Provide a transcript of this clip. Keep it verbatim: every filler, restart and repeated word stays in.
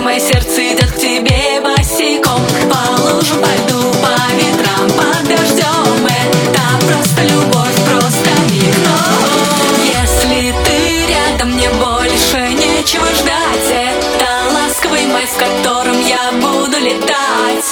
мое сердце идет к тебе босиком. По лужам, по льду, по ветрам, под дождем. Это просто любовь, просто миг. Но если ты рядом, мне больше нечего ждать. Это ласковый май, в котором я буду летать.